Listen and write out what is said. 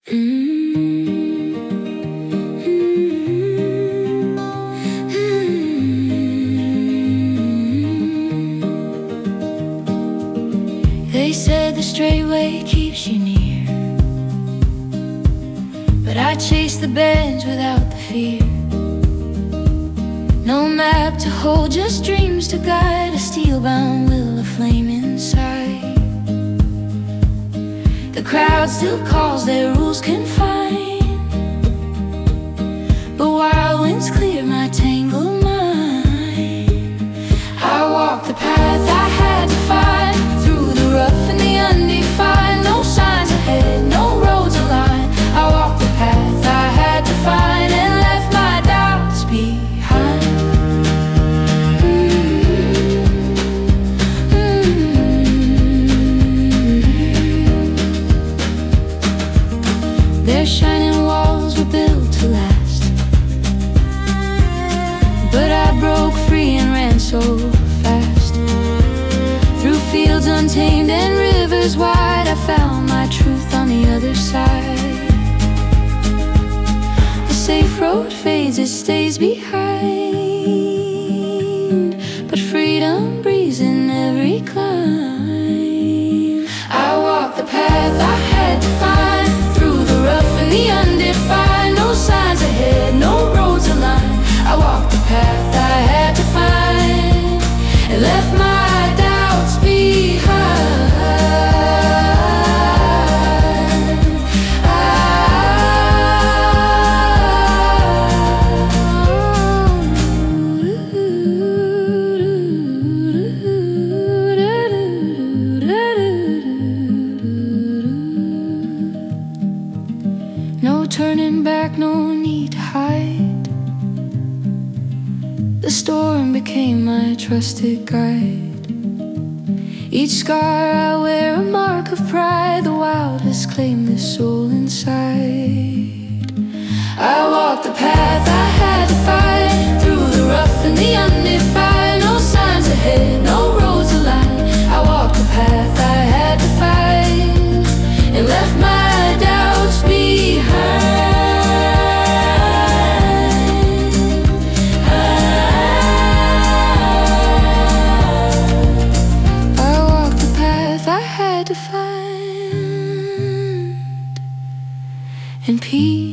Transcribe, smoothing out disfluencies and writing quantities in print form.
They said the straight way keeps you near, but I chase the bends without the fear. No map to hold, just dreams to guide, a steel-bound will, a flame inside. The crowd still calls, their rules confine, but wild winds clear my tangled mind. I walk the path I had to find, through the rough and the undefined. No signs ahead, no roads aligned. I walk the path I had to find, and left my doubts behind. Their shining walls were built to last, but I broke free and ran so fast. Through fields untamed and rivers wide, I found my truth on the other side. The safe road fades, it stays behind, but freedom breathes in every climb. I walk the path I had to find, through the rough and the undefined. No signs ahead, no roads aligned. I walk the path I had to find, and left my doubts behind. No turning back, no need to hide. The storm became my trusted guide. Each scar I wear, a mark of pride. The wild has claimed this soul inside. I walk the path I had to find, through the rough and the undefined. No signs ahead, no roads aligned. I walk the path I had to find, and left my doubts behind. To find, and peace